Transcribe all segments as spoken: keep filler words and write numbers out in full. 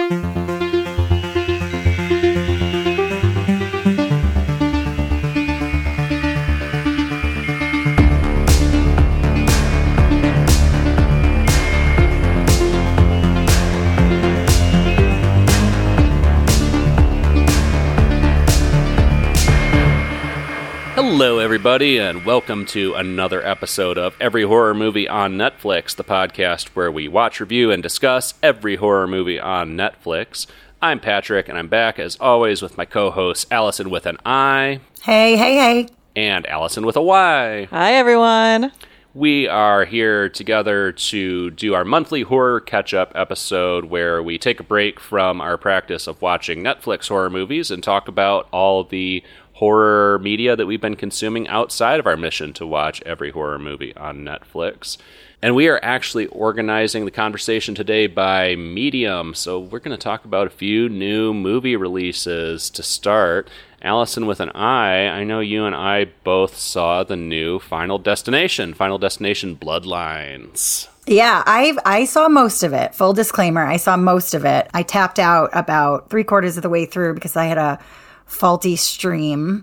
Hello, everybody, and welcome to another episode of Every Horror Movie on Netflix, the podcast where we watch, review, and discuss every horror movie on Netflix. I'm Patrick, and I'm back, as always, with my co-hosts, Allison with an I. Hey, hey, hey. And Allison with a Y. Hi, everyone. We are here together to do our monthly horror catch-up episode where we take a break from our practice of watching Netflix horror movies and talk about all the horror media that we've been consuming outside of our mission to watch every horror movie on Netflix. And we are actually organizing the conversation today by medium, so we're going to talk about a few new movie releases to start. Allison with an I, I know you and I both saw the new Final Destination, Final Destination Bloodlines. Yeah, I I saw most of it. Full disclaimer, I saw most of it. I tapped out about three quarters of the way through because I had a faulty stream.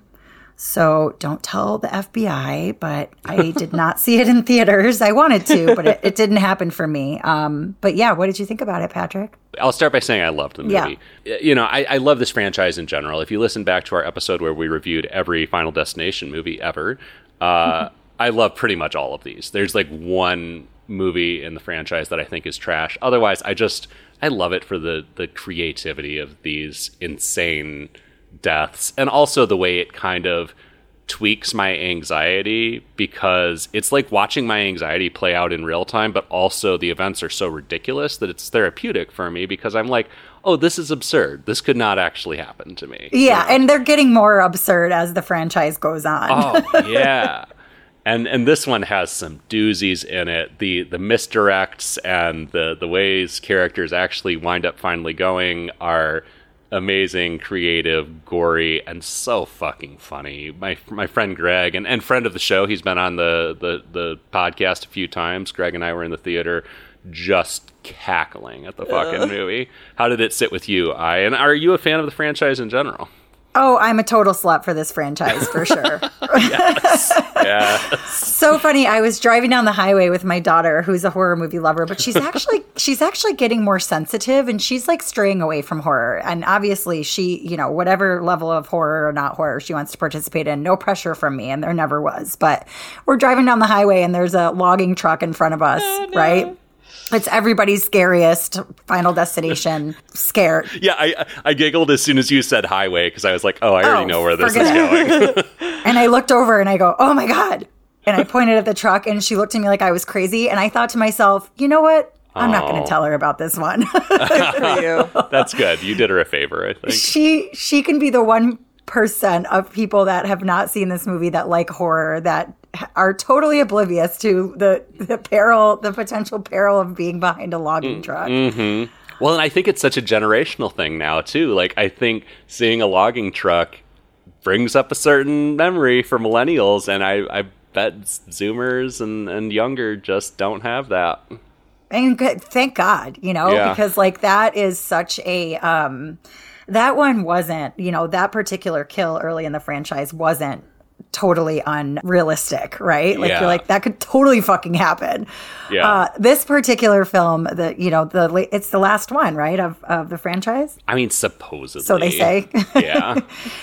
So don't tell the F B I, but I did not see it in theaters. I wanted to, but it, it didn't happen for me. Um, but yeah, what did you think about it, Patrick? I'll start by saying I loved the movie. Yeah. You know, I, I love this franchise in general. If you listen back to our episode where we reviewed every Final Destination movie ever, uh, I love pretty much all of these. There's like one movie in the franchise that I think is trash. Otherwise, I just, I love it for the, the creativity of these insane deaths, and also the way it kind of tweaks my anxiety, because it's like watching my anxiety play out in real time, but also the events are so ridiculous that it's therapeutic for me, because I'm like, oh, this is absurd. This could not actually happen to me. Yeah, you know? And they're getting more absurd as the franchise goes on. Oh, yeah. And and this one has some doozies in it. The the misdirects and the, the ways characters actually wind up finally going are amazing, creative, gory, and so fucking funny. My my friend Greg, and, and friend of the show, he's been on the, the, the podcast a few times. Greg and I were in the theater just cackling at the fucking uh. movie. How did it sit with you, I? And are you a fan of the franchise in general? Oh, I'm a total slut for this franchise, for sure. Yes. Yes. So funny. I was driving down the highway with my daughter, who's a horror movie lover, but she's actually she's actually getting more sensitive, and she's like straying away from horror. And obviously, she, you know, whatever level of horror or not horror she wants to participate in, no pressure from me, and there never was. But we're driving down the highway, and there's a logging truck in front of us, oh, no. right? It's everybody's scariest Final Destination scare. Yeah, I I giggled as soon as you said highway, because I was like, oh, I already oh, know where this is it. going. And I looked over and I go, oh my God. And I pointed at the truck, and she looked at me like I was crazy. And I thought to myself, you know what? I'm oh. not going to tell her about this one. Good for you. That's good. You did her a favor, I think. She she can be the one percent of people that have not seen this movie that like horror, that are totally oblivious to the, the peril, the potential peril of being behind a logging truck. Mm-hmm. Well, and I think it's such a generational thing now, too. Like, I think seeing a logging truck brings up a certain memory for millennials, and I, I bet Zoomers and, and younger just don't have that. And good, thank God, you know, yeah. because, like, that is such a... Um, that one wasn't, you know, that particular kill early in the franchise wasn't totally unrealistic, right? Like, yeah. you're like, that could totally fucking happen. Yeah. Uh, this particular film, the you know, the it's the last one, right, of, of the franchise? I mean, supposedly. So they say. Yeah.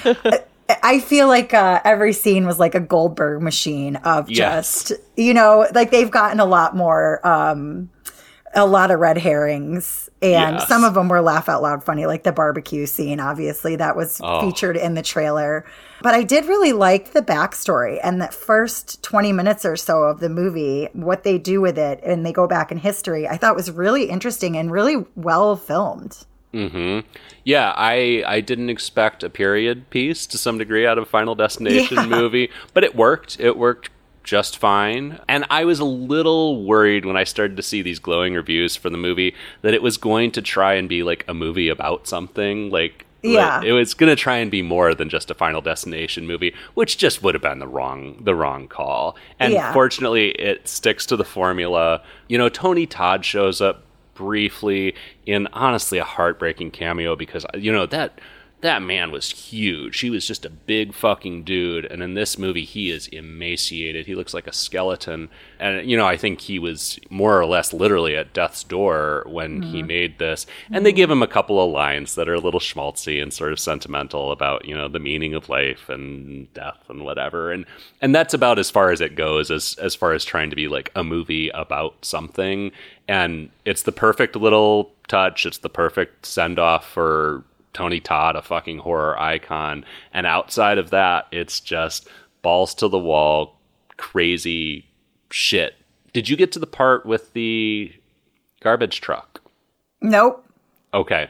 I feel like uh, every scene was like a Goldberg machine of yes. just, you know, like they've gotten a lot more, um, a lot of red herrings. And yes. some of them were laugh out loud funny, like the barbecue scene, obviously, that was oh. featured in the trailer. But I did really like the backstory and the first twenty minutes or so of the movie, what they do with it, and they go back in history, I thought was really interesting and really well filmed. Mm-hmm. Yeah, I I didn't expect a period piece to some degree out of a Final Destination yeah. movie, but it worked. It worked just fine. And I was a little worried when I started to see these glowing reviews for the movie that it was going to try and be like a movie about something. Like, yeah. it was going to try and be more than just a Final Destination movie, which just would have been the wrong the wrong call. And yeah. fortunately, it sticks to the formula. You know, Tony Todd shows up briefly in honestly a heartbreaking cameo because, you know, that that man was huge. He was just a big fucking dude. And in this movie, he is emaciated. He looks like a skeleton. And, you know, I think he was more or less literally at death's door when mm-hmm. he made this. And mm-hmm. they give him a couple of lines that are a little schmaltzy and sort of sentimental about, you know, the meaning of life and death and whatever. And and that's about as far as it goes, as, as far as trying to be like a movie about something. And it's the perfect little touch. It's the perfect send-off for Tony Todd, a fucking horror icon. And outside of that, it's just balls to the wall, crazy shit. Did you get to the part with the garbage truck? Nope. Okay.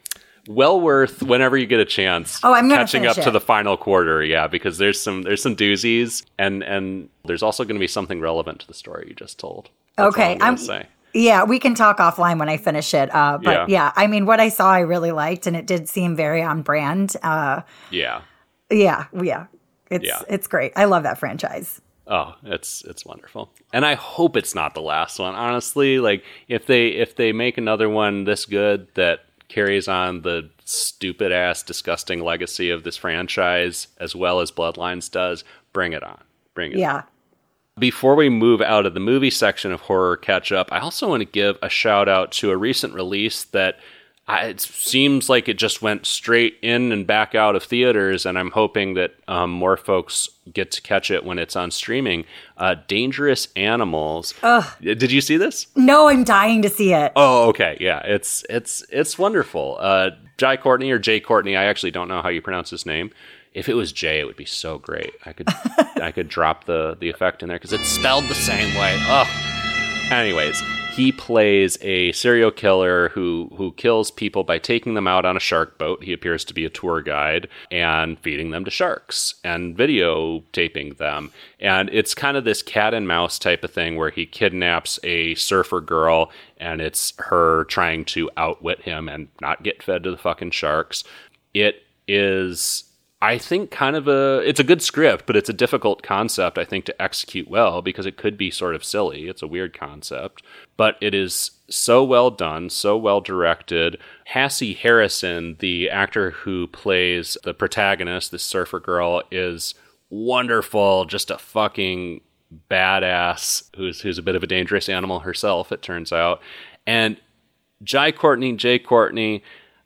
Well worth whenever you get a chance. Oh, I'm gonna catching up it. to the final quarter, yeah, because there's some there's some doozies, and and there's also going to be something relevant to the story you just told. That's okay, all I'm, gonna I'm say. Yeah, we can talk offline when I finish it. Uh, but yeah. yeah, I mean, what I saw, I really liked, and it did seem very on brand. Uh, yeah, yeah, yeah. It's yeah. it's great. I love that franchise. Oh, it's it's wonderful, and I hope it's not the last one. Honestly, like if they if they make another one this good that carries on the stupid ass, disgusting legacy of this franchise as well as Bloodlines does, bring it on. Bring it. Yeah. On. Before we move out of the movie section of Horror Catch Up, I also want to give a shout out to a recent release that I, it seems like it just went straight in and back out of theaters, and I'm hoping that um, more folks get to catch it when it's on streaming. Uh, Dangerous Animals. Ugh. Did you see this? No, I'm dying to see it. Oh, okay. Yeah, it's it's it's wonderful. Uh, Jai Courtney or Jay Courtney, I actually don't know how you pronounce his name. If it was Jay, it would be so great. I could I could drop the, the effect in there because it's spelled the same way. Ugh. Anyways, he plays a serial killer who, who kills people by taking them out on a shark boat. He appears to be a tour guide and feeding them to sharks and videotaping them. And it's kind of this cat and mouse type of thing where he kidnaps a surfer girl and it's her trying to outwit him and not get fed to the fucking sharks. It is... I think kind of a, it's a good script, but it's a difficult concept, I think, to execute well because it could be sort of silly. It's a weird concept, but it is so well done, so well directed. Hassie Harrison, the actor who plays the protagonist, this surfer girl, is wonderful. Just a fucking badass who's, who's a bit of a dangerous animal herself, it turns out. And Jai Courtney, Jay Courtney,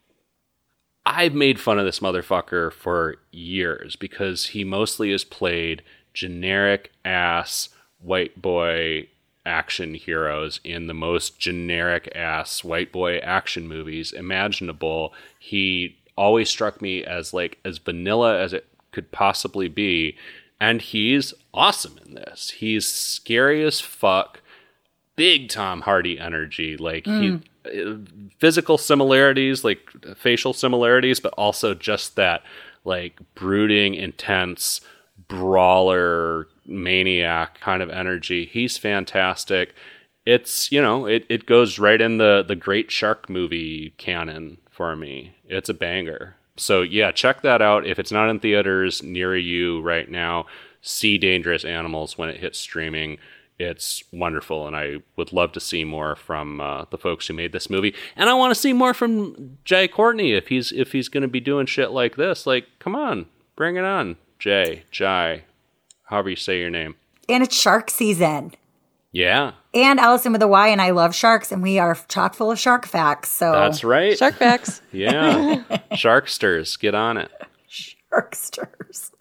I've made fun of this motherfucker for years because he mostly has played generic ass white boy action heroes in the most generic ass white boy action movies imaginable. He always struck me as like as vanilla as it could possibly be, and he's awesome in this. He's scary as fuck, big Tom Hardy energy, like mm. he physical similarities, like facial similarities, but also just that like brooding, intense, brawler, maniac kind of energy. He's fantastic. It's, you know, it, it goes right in the, the great shark movie canon for me. It's a banger. So yeah, check that out. If it's not in theaters near you right now, see Dangerous Animals when it hits streaming. It's wonderful, and I would love to see more from uh, the folks who made this movie. And I want to see more from Jay Courtney if he's if he's going to be doing shit like this. Like, come on, bring it on, Jay, Jai, however you say your name. And it's shark season. Yeah. And Allison with a Y, and I love sharks, and we are chock full of shark facts. So that's right. Shark facts. Yeah. Sharksters, get on it. Sharksters.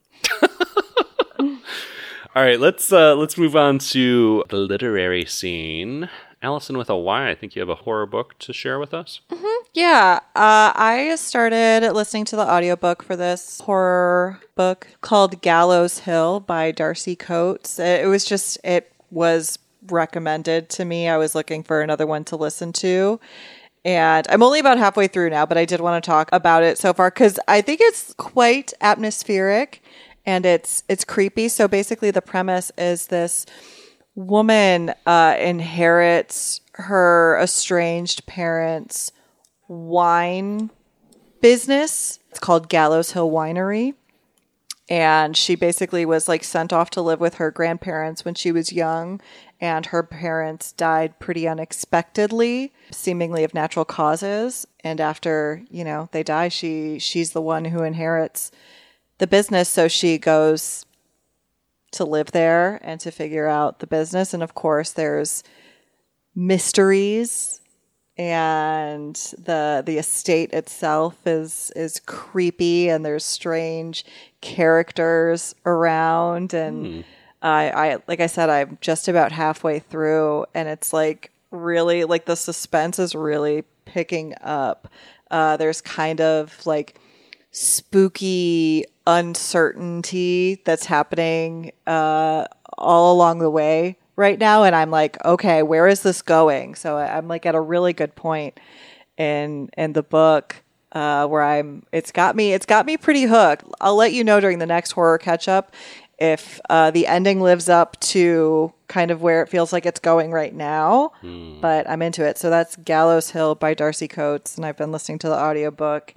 All right, let's uh, let's move on to the literary scene. Allison with a Y, I think you have a horror book to share with us. Mm-hmm. Yeah, uh, I started listening to the audiobook for this horror book called Gallows Hill by Darcy Coates. It was just, it was recommended to me. I was looking for another one to listen to. And I'm only about halfway through now, but I did want to talk about it so far because I think it's quite atmospheric. And it's it's creepy. So basically the premise is this woman uh, inherits her estranged parents' wine business. It's called Gallows Hill Winery. And she basically was like sent off to live with her grandparents when she was young. And her parents died pretty unexpectedly, seemingly of natural causes. And after, you know, they die, she she's the one who inherits the business. So she goes to live there and to figure out the business. And of course, there's mysteries, and the the estate itself is is creepy, and there's strange characters around. And mm. I, I like I said, I'm just about halfway through, and it's like really like the suspense is really picking up. Uh, there's kind of like spooky uncertainty that's happening uh, all along the way right now, and I'm like, okay, where is this going? So I'm like at a really good point in in the book uh, where I'm. It's got me. It's got me pretty hooked. I'll let you know during the next horror catch up if uh, the ending lives up to kind of where it feels like it's going right now. Mm. But I'm into it. So that's Gallows Hill by Darcy Coates, and I've been listening to the audiobook,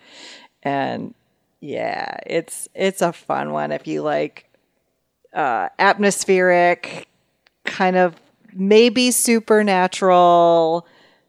and yeah, it's it's a fun one if you like uh, atmospheric, kind of maybe supernatural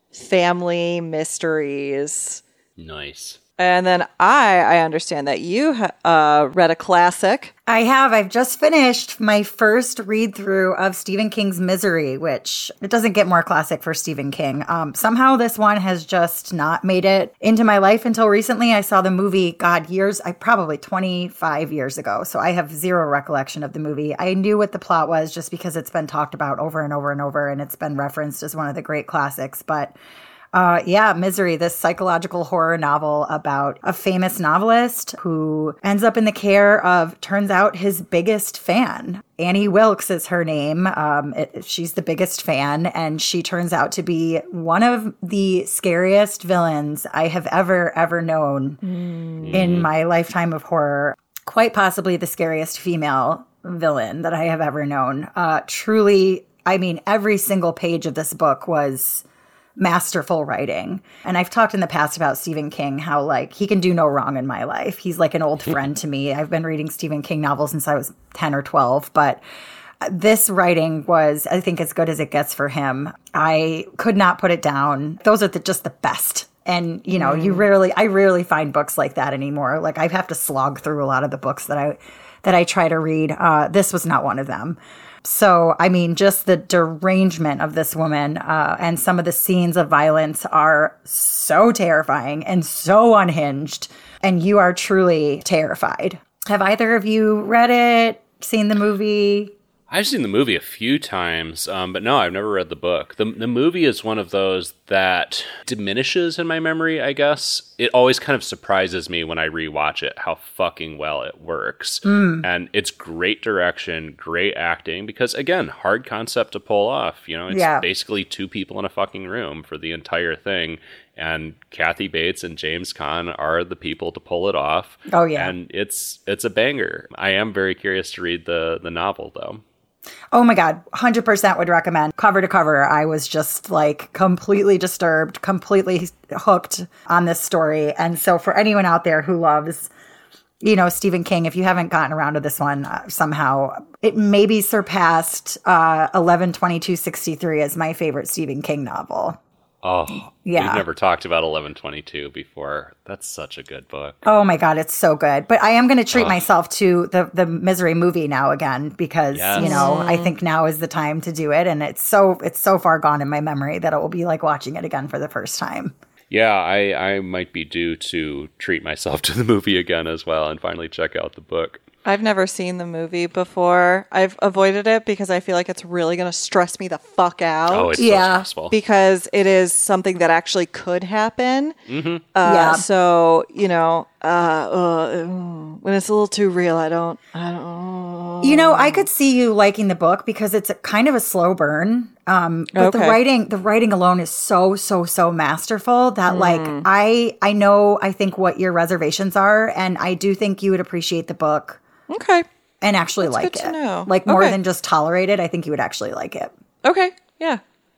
family mysteries. Nice. And then I, I understand that you uh, read a classic. I have. I've just finished my first read through of Stephen King's Misery, which it doesn't get more classic for Stephen King. Um, somehow this one has just not made it into my life until recently. I saw the movie, God, years, I probably twenty-five years ago. So I have zero recollection of the movie. I knew what the plot was just because it's been talked about over and over and over, and it's been referenced as one of the great classics. But Uh, yeah, Misery, this psychological horror novel about a famous novelist who ends up in the care of, turns out, his biggest fan. Annie Wilkes is her name. Um, it, she's the biggest fan, and she turns out to be one of the scariest villains I have ever, ever known mm. in my lifetime of horror. Quite possibly the scariest female villain that I have ever known. Uh, truly, I mean, every single page of this book was masterful writing. And I've talked in the past about Stephen King, how like he can do no wrong in my life. He's like an old friend to me. I've been reading Stephen King novels since I was ten or twelve, but this writing was, I think, as good as it gets for him. I could not put it down. Those are the, just the best. And, you know, mm. you rarely, I rarely find books like that anymore. Like I have to slog through a lot of the books that I, that I try to read. Uh, this was not one of them. So, I mean, just the derangement of this woman uh, and some of the scenes of violence are so terrifying and so unhinged. And you are truly terrified. Have either of you read it, seen the movie? I've seen the movie a few times, um, but no, I've never read the book. The the movie is one of those that diminishes in my memory, I guess. It always kind of surprises me when I rewatch it how fucking well it works. Mm. And it's great direction, great acting, because again, hard concept to pull off. You know, it's yeah. basically two people in a fucking room for the entire thing. And Kathy Bates and James Caan are the people to pull it off. Oh, yeah. And it's it's a banger. I am very curious to read the the novel, though. Oh my God, one hundred percent would recommend. Cover to cover, I was just like completely disturbed, completely hooked on this story. And so for anyone out there who loves, you know, Stephen King, if you haven't gotten around to this one uh, somehow, it maybe surpassed uh, eleven twenty-two sixty-three as my favorite Stephen King novel. Oh, yeah. We've never talked about eleven twenty-two before. That's such a good book. Oh my God, it's so good. But I am going to treat oh. myself to the, the Misery movie now again because, yes. you know, I think now is the time to do it. And it's so it's so far gone in my memory that it will be like watching it again for the first time. Yeah, I, I might be due to treat myself to the movie again as well and finally check out the book. I've never seen the movie before. I've avoided it because I feel like it's really going to stress me the fuck out. Oh, it's yeah. so stressful. Because it is something that actually could happen. Mm-hmm. Uh, yeah. So, you know, uh, uh, when it's a little too real, I don't, I don't. You know, I could see you liking the book because it's a kind of a slow burn. Um, but okay. the writing, the writing alone is so, so, so masterful that mm. like, I, I know, I think what your reservations are. And I do think you would appreciate the book. Okay. And actually That's like good it. To know. Like more okay. than just tolerate it. I think you would actually like it. Okay. Yeah.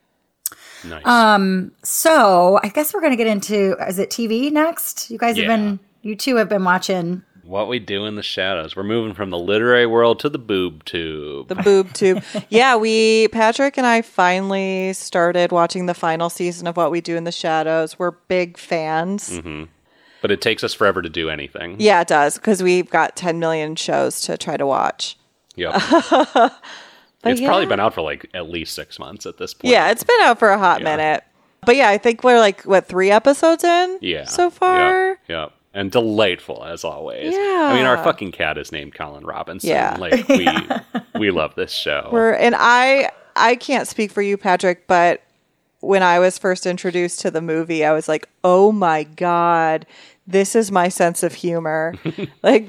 Nice. Um, so I guess we're going to get into, is it T V next? You guys yeah. have been, you two have been watching What We Do in the Shadows. We're moving from the literary world to the boob tube. The boob tube. Yeah, we, Patrick and I finally started watching the final season of What We Do in the Shadows. We're big fans. Mm-hmm. But it takes us forever to do anything. Yeah, it does, because we've got ten million shows to try to watch. Yep. It's yeah. probably been out for like at least six months at this point. Yeah, it's been out for a hot Yeah. minute. But yeah, I think we're like, what, three episodes in Yeah. so far? Yep. Yep. And delightful as always. Yeah. I mean, our fucking cat is named Colin Robinson. Yeah. Like we we love this show. We're, and I I can't speak for you, Patrick, but when I was first introduced to the movie, I was like, oh my God, this is my sense of humor. Like,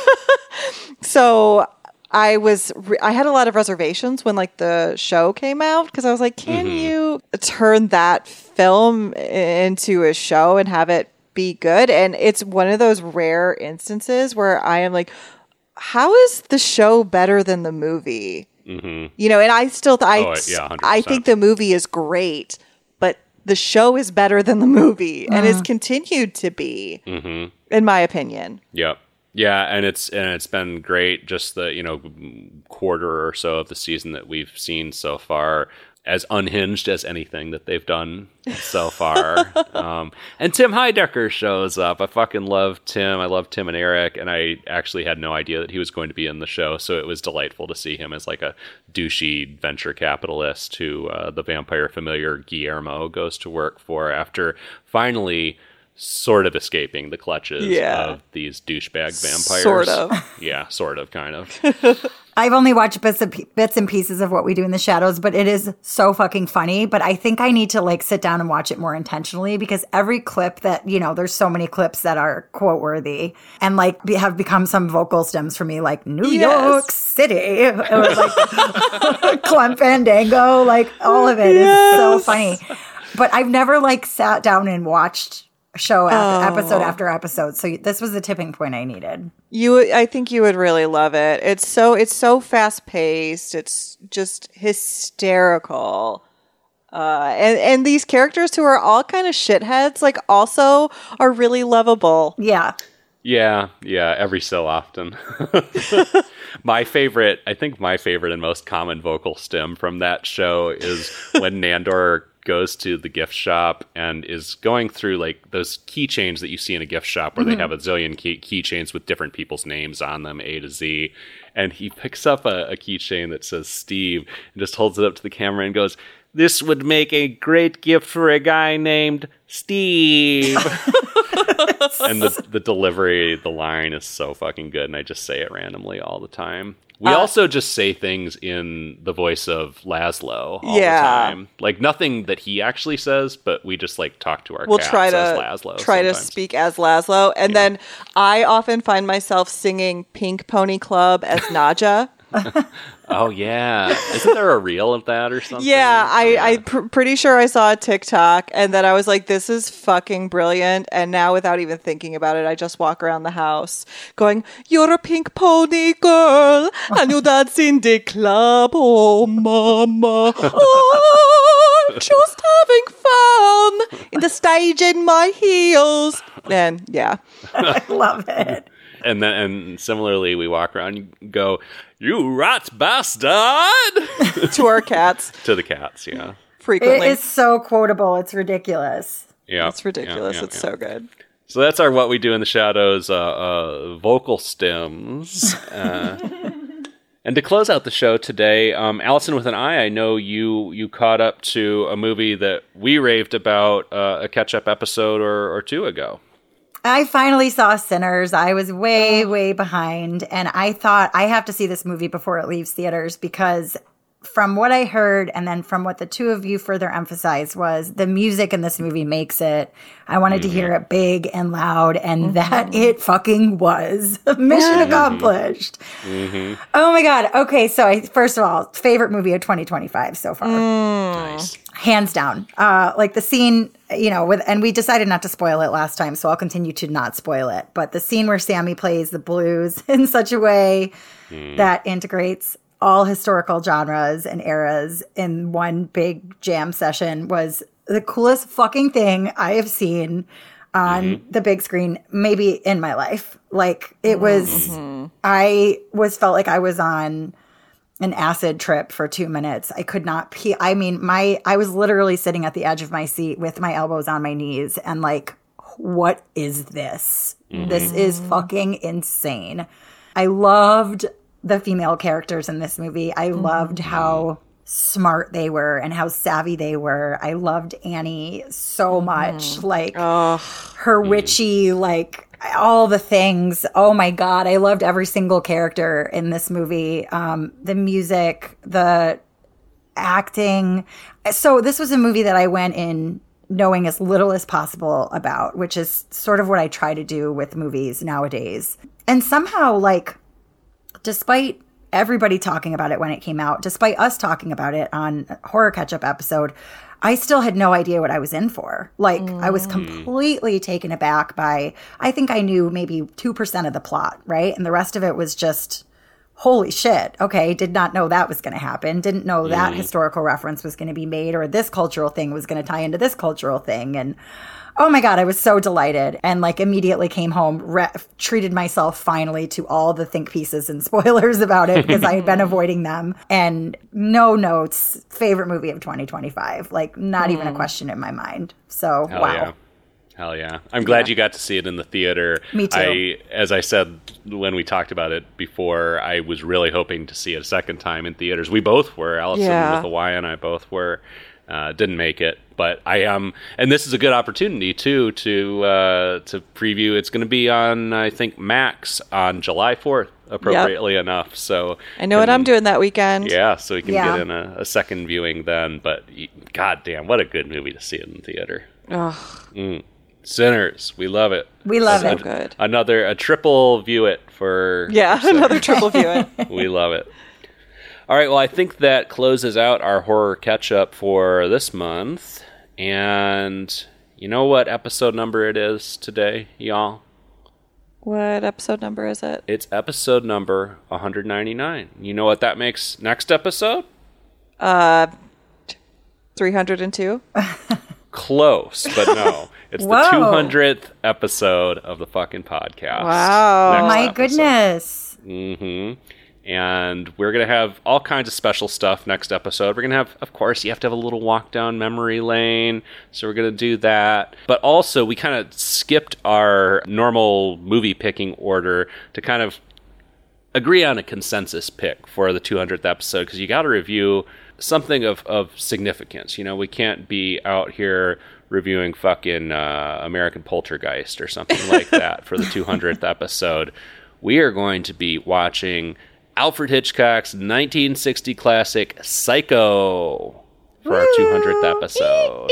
so I was, re- I had a lot of reservations when like the show came out, because I was like, can Mm-hmm. you turn that film into a show and have it be good? And it's one of those rare instances where I am like, how is the show better than the movie? Mm-hmm. You know, and I still, th- I, Oh, yeah, one hundred percent. I think the movie is great, but the show is better than the movie, and has continued to be, Mm-hmm. in my opinion. Yep. Yeah, and it's and it's been great. Just the you know quarter or so of the season that we've seen so far, as unhinged as anything that they've done so far. um, and Tim Heidecker shows up. I fucking love Tim. I love Tim and Eric, and I actually had no idea that he was going to be in the show, so it was delightful to see him as like a douchey venture capitalist who uh, the vampire familiar Guillermo goes to work for after finally sort of escaping the clutches Yeah. of these douchebag vampires. Sort of. Yeah, sort of, kind of. I've only watched bits of, bits and pieces of What We Do in the Shadows, but it is so fucking funny. But I think I need to like sit down and watch it more intentionally, because every clip that, you know, there's so many clips that are quote worthy and like be, have become some vocal stems for me, like New Yes. York City. It was like Clem Fandango, like all of it is so funny. But I've never like sat down and watched show after Oh. episode after episode. So this was the tipping point I needed. You, I think you would really love it. It's so, it's so fast paced. It's just hysterical. Uh, and, and these characters who are all kind of shitheads, like also are really lovable. Yeah. Yeah, yeah, every so often. My favorite, I think my favorite and most common vocal stem from that show is when Nandor goes to the gift shop and is going through like those keychains that you see in a gift shop where mm-hmm. they have a zillion key- keychains with different people's names on them, A to Z. And he picks up a, a keychain that says Steve and just holds it up to the camera and goes, "This would make a great gift for a guy named Steve." And the, the delivery, the line is so fucking good, and I just say it randomly all the time. We uh, also just say things in the voice of Laszlo all yeah. the time. Like, nothing that he actually says, but we just, like, talk to our we'll cats try to, as Laszlo try sometimes. to speak as Laszlo. And yeah. then I often find myself singing Pink Pony Club as Nadja. Oh, yeah. Isn't there a reel of that or something? Yeah, I, yeah. I'm pr- pretty sure I saw a TikTok, and then I was like, this is fucking brilliant. And now, without even thinking about it, I just walk around the house going, "You're a pink pony girl, and you dance in the club, oh, mama. Oh, just having fun in the stage in my heels." And yeah. I love it. And then, and similarly, we walk around and go, "You rat bastard!" To our cats. To the cats, yeah. Frequently. It is so quotable. It's ridiculous. Yeah. It's ridiculous. Yeah, yeah, it's yeah. so good. So that's our What We Do in the Shadows uh, uh, vocal stems. Uh, and to close out the show today, um, Allison with an I, I know you you caught up to a movie that we raved about uh, a catch-up episode or, or two ago. I finally saw Sinners. I was way, way behind. And I thought I have to see this movie before it leaves theaters, because from what I heard and then from what the two of you further emphasized was the music in this movie makes it. I wanted mm-hmm. to hear it big and loud, and mm-hmm. that it fucking was. Mission accomplished. Mm-hmm. Oh my God. Okay, so I, first of all, favorite movie of twenty twenty-five so far. Mm. Nice. Hands down. Uh, like the scene, you know, with, and we decided not to spoil it last time, so I'll continue to not spoil it. But the scene where Sammy plays the blues in such a way mm. that integrates all historical genres and eras in one big jam session was the coolest fucking thing I have seen. on mm-hmm. the big screen, maybe in my life. Like it was, mm-hmm. I was felt like I was on an acid trip for two minutes. I could not pee. I mean, my, I was literally sitting at the edge of my seat with my elbows on my knees and like, what is this? Mm-hmm. This is fucking insane. I loved the female characters in this movie. I mm-hmm. loved how smart they were and how savvy they were. I loved Annie so much. Mm-hmm. Like oh. her witchy, like all the things. Oh my God. I loved every single character in this movie. Um, the music, the acting. So this was a movie that I went in knowing as little as possible about, which is sort of what I try to do with movies nowadays. And somehow, like, despite everybody talking about it when it came out, despite us talking about it on Horror Catch-Up episode, I still had no idea what I was in for. Like, mm. I was completely taken aback by, I think I knew maybe two percent of the plot, right? And the rest of it was just, holy shit, okay, did not know that was going to happen. Didn't know mm. that historical reference was going to be made or this cultural thing was going to tie into this cultural thing. And oh my God, I was so delighted and like immediately came home, re- treated myself finally to all the think pieces and spoilers about it because I had been avoiding them. And no notes, favorite movie of twenty twenty-five, like not mm. even a question in my mind. So, Hell wow. Yeah. Hell yeah. I'm glad yeah. you got to see it in the theater. Me too. I, as I said when we talked about it before, I was really hoping to see it a second time in theaters. We both were. Allison yeah. with Hawaiian and I both were. Uh, didn't make it, but I am, um, and this is a good opportunity too to uh, to preview. It's going to be on, I think, Max on July fourth, appropriately yep. enough. So I know and, what I'm doing that weekend. Yeah, so we can yeah. get in a, a second viewing then. But goddamn, what a good movie to see it in the theater. Oh. Mm. Sinners, we love it. We love so it. Good. Another a triple view it for yeah, for another triple view it. We love it. All right, well, I think that closes out our horror catch-up for this month. And you know what episode number it is today, y'all? What episode number is it? It's episode number one ninety-nine. You know what that makes next episode? Uh, three hundred two? Close, but no. It's Whoa. the two hundredth episode of the fucking podcast. Wow. My episode. goodness. Mm-hmm. And we're going to have all kinds of special stuff next episode. We're going to have, of course, you have to have a little walk down memory lane. So we're going to do that. But also, we kind of skipped our normal movie picking order to kind of agree on a consensus pick for the two hundredth episode. Because you got to review something of, of significance. You know, we can't be out here reviewing fucking uh, American Poltergeist or something like that for the two hundredth episode. We are going to be watching Alfred Hitchcock's nineteen sixty classic Psycho for our two hundredth episode.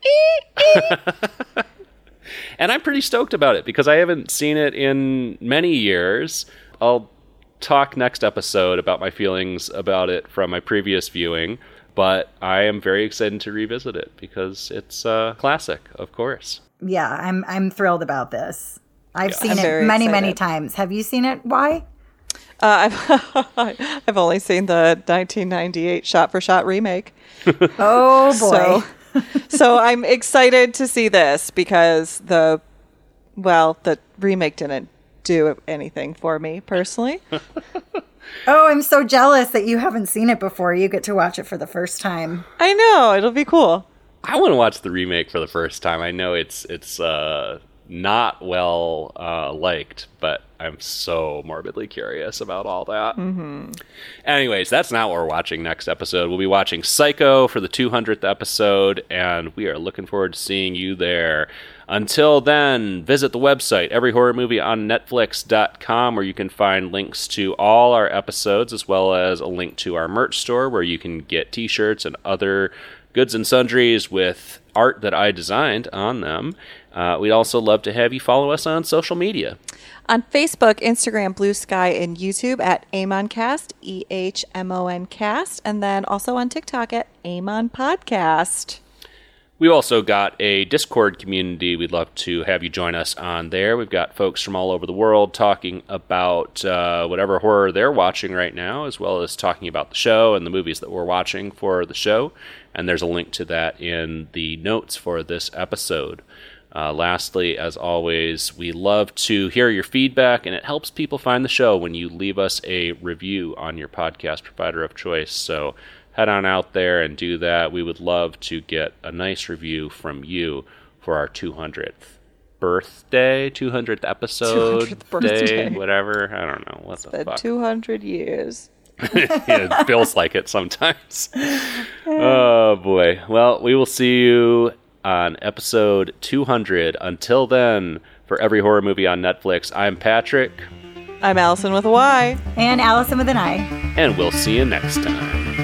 And I'm pretty stoked about it because I haven't seen it in many years. I'll talk next episode about my feelings about it from my previous viewing, but I am very excited to revisit it because it's a classic, of course. Yeah, I'm I'm thrilled about this. I've Yeah. seen I'm it very many, excited. many times. Have you seen it? Why? Uh, I've I've only seen the nineteen ninety-eight shot-for-shot remake. Oh, boy. So, so I'm excited to see this because the, well, the remake didn't do anything for me personally. Oh, I'm so jealous that you haven't seen it before. You get to watch it for the first time. I know, it'll be cool. I want to watch the remake for the first time. I know it's it's uh, not well uh, liked, but I'm so morbidly curious about all that. Mm-hmm. Anyways, that's not what we're watching next episode. We'll be watching Psycho for the two hundredth episode, and we are looking forward to seeing you there. Until then, visit the website, every horror movie on netflix dot com, where you can find links to all our episodes, as well as a link to our merch store, where you can get t-shirts and other goods and sundries with art that I designed on them. Uh, we'd also love to have you follow us on social media. On Facebook, Instagram, Blue Sky, and YouTube at AmonCast, E H M O N Cast, and then also on TikTok at Amon Podcast. We also got a Discord community. We'd love to have you join us on there. We've got folks from all over the world talking about uh, whatever horror they're watching right now, as well as talking about the show and the movies that we're watching for the show. And there's a link to that in the notes for this episode. Uh, lastly, as always, we love to hear your feedback, and it helps people find the show when you leave us a review on your podcast provider of choice. So head on out there and do that. We would love to get a nice review from you for our two hundredth birthday, two hundredth episode, two hundredth birthday. day, whatever. I don't know. What it's the been fuck? two hundred years. Yeah, it feels like it sometimes. Oh, boy. Well, we will see you on episode two hundred. Until then, for Every Horror Movie on Netflix, I'm Patrick. I'm Allison with a Y. And Allison with an I. And we'll see you next time.